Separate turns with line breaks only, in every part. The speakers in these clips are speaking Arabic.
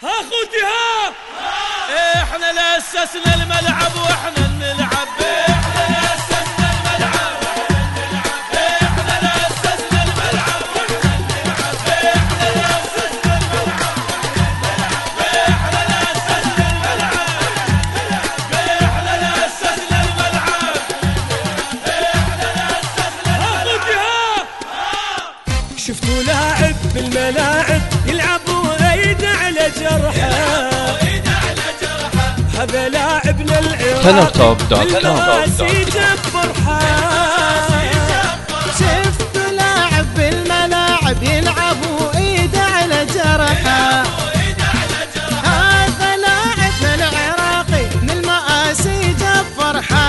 اخوتي ها احنا اللي اسسنا الملعب واحنا نلعب. احنا اللي اسسنا الملعب احنا اللي اسسنا الملعب واحنا نلعب. احنا اللي اسسنا الملعب احنا اللي اسسنا الملعب احنا اللي اسسنا الملعب احنا اللي اسسنا. اخوتي ها
شفتوا لاعب بالملاعب يلعب وايد على جرحه، هذا لاعبنا العراق بالمآسي جاب فرحة.
شفتوا لاعب بالملاعب يلعب وايد على جرحه، هذا لاعبنا العراقي من المآسي جاب فرحة.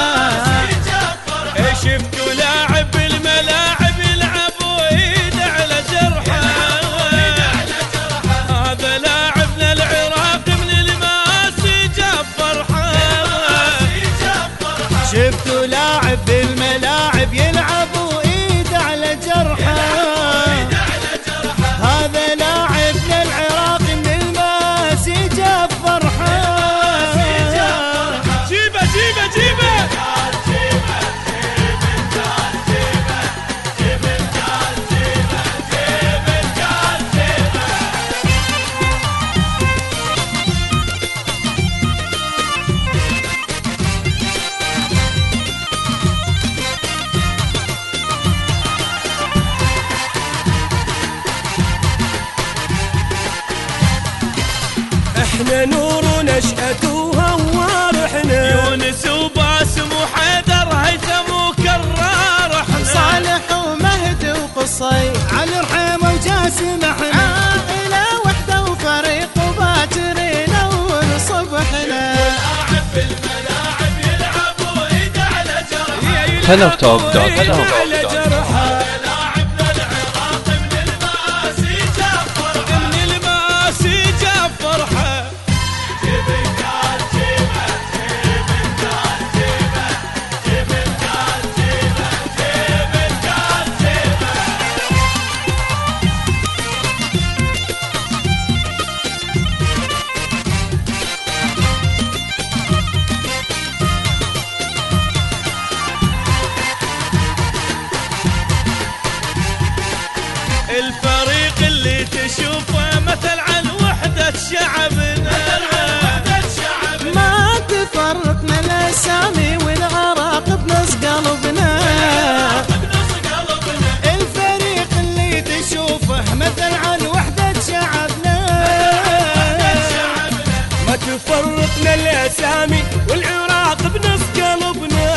شفتوا لاعب بالملاعب يلعب وايد على جرحه، هذا لاعبنا العراقي من المآسي جاب فرحة.
شفتوا لاعب بالملاعب يلعب وايد على جرحه، هذا لاعبنا العراقي من المآسي جاب فرحة.
جيبه جيبه جيبه
احنا نور نشأته وهوار احنا،
يونس وباسم وحيدر هيثم وكرار احنا،
صالح ومهدي وقصي علي رحيمة وجاسم احنا، عائلة وحدة وفريق وباكرين اول صبحنا.
لاعب بالملاعب يلعب وايد على جرحه،
على جرحه.
لاعبنا العراقي من المآسي جاب فرحة، من المآسي جاب فرحة. الفريق اللي تشوفه مثل عن وحدة شعبنا،
ما تفرقنا الاسامي والعراق بنص قلبنا، الفريق اللي تشوفه مثل عن وحدة شعبنا،
ما تفرقنا الاسامي والعراق بنص قلبنا.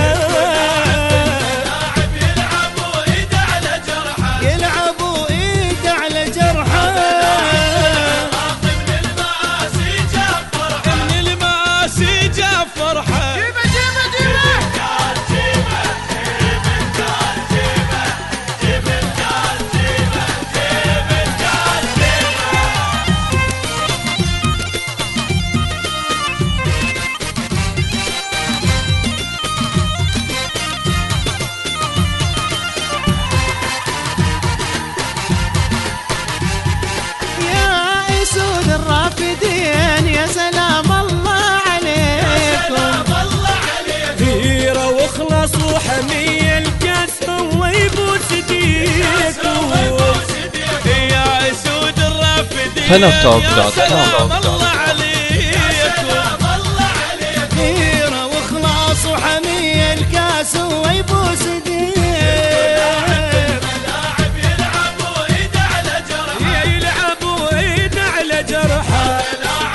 الرافدين يا سلام الله عليكم،
هيرة واخلص وحمية الكاس هو يبوس ايديكم،
يا اسود الرافدين يا سلام الله عليكم،
هيرة واخلص وحمية الكاس هو يبوس ايديكم.
جرحه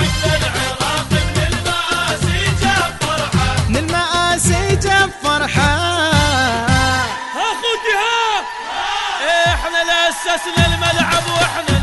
من المآسي جاب فرحة.
اخوتي ها احنا اللي اسسنا الملعب واحنا